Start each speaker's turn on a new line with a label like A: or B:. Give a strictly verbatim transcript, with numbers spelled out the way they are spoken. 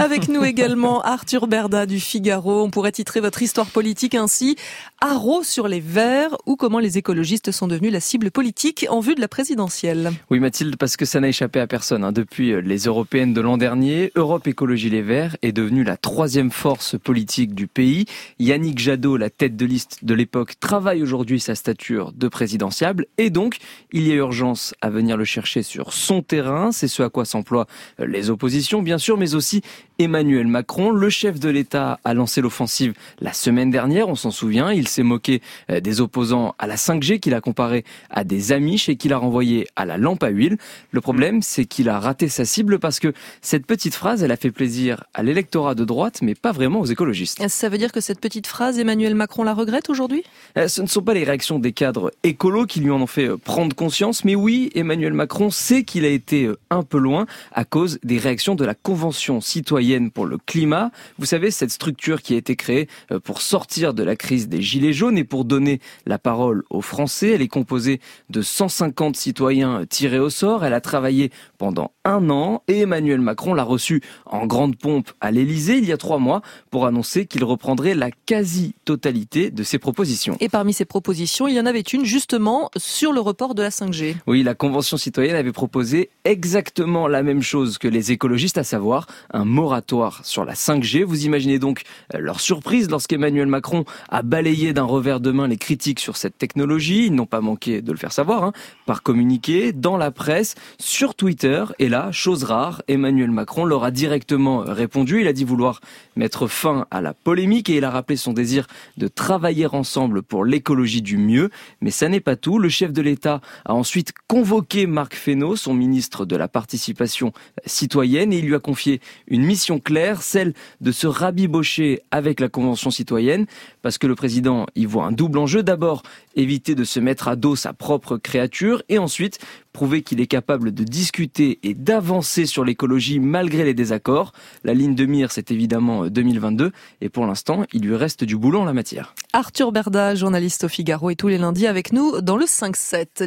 A: Avec nous également Arthur Berda du Figaro. On pourrait titrer votre histoire politique ainsi: Haro sur les Verts, ou comment les écologistes sont devenus la cible politique en vue de la présidentielle.
B: Oui Mathilde, parce que ça n'a échappé à personne. Hein. Depuis les européennes de l'an dernier, Europe Écologie Les Verts est devenue la troisième force politique du pays. Yannick Jadot, la tête de liste de l'époque, travaille aujourd'hui sa stature de présidentiable, et donc il y a urgence à venir le chercher sur son terrain. C'est ce à quoi s'emploient les oppositions, bien sûr, mais aussi Emmanuel Macron. Le chef de l'État a lancé l'offensive la semaine dernière, on s'en souvient. Il s'est moqué des opposants à la cinq G, qu'il a comparé à des amiches et qu'il a renvoyé à la lampe à huile. Le problème, c'est qu'il a raté sa cible, parce que cette petite phrase, elle a fait plaisir à l'électorat de droite, mais pas vraiment aux écologistes.
A: Ça veut dire que cette petite phrase, Emmanuel Macron la regrette aujourd'hui ?
B: Ce ne sont pas les réactions des cadres écolos qui lui en ont fait prendre conscience, mais oui, Emmanuel Macron sait qu'il a été un peu loin à cause des réactions de la Convention citoyenne pour le climat. Vous savez, cette structure qui a été créée pour sortir de la crise des Gilets jaunes et pour donner la parole aux Français. Elle est composée de cent cinquante citoyens tirés au sort. Elle a travaillé pendant un an et Emmanuel Macron l'a reçue en grande pompe à l'Élysée il y a trois mois pour annoncer qu'il reprendrait la quasi-totalité de ses propositions.
A: Et parmi ces propositions, il y en avait une justement sur le report de la cinq G.
B: Oui, la Convention citoyenne avait proposé exactement la même chose que les écologistes, à savoir un moratoire sur la cinq G. Vous imaginez donc leur surprise lorsqu'Emmanuel Macron a balayé d'un revers de main les critiques sur cette technologie. Ils n'ont pas manqué de le faire savoir, hein, par communiqué, dans la presse, sur Twitter. Et là, chose rare, Emmanuel Macron leur a directement répondu. Il a dit vouloir mettre fin à la polémique et il a rappelé son désir de travailler ensemble pour l'écologie du mieux. Mais ça n'est pas tout. Le chef de l'État a ensuite convoqué Marc Fesneau, son ministre de la participation citoyenne, et il lui a confié une mission claire, celle de se rabibocher avec la Convention citoyenne, parce que le président y voit un double enjeu. D'abord, éviter de se mettre à dos sa propre créature, et ensuite prouver qu'il est capable de discuter et d'avancer sur l'écologie malgré les désaccords. La ligne de mire, c'est évidemment deux mille vingt-deux, et pour l'instant, il lui reste du boulot en la matière.
A: Arthur Berda, journaliste au Figaro, et tous les lundis avec nous dans le cinq sept.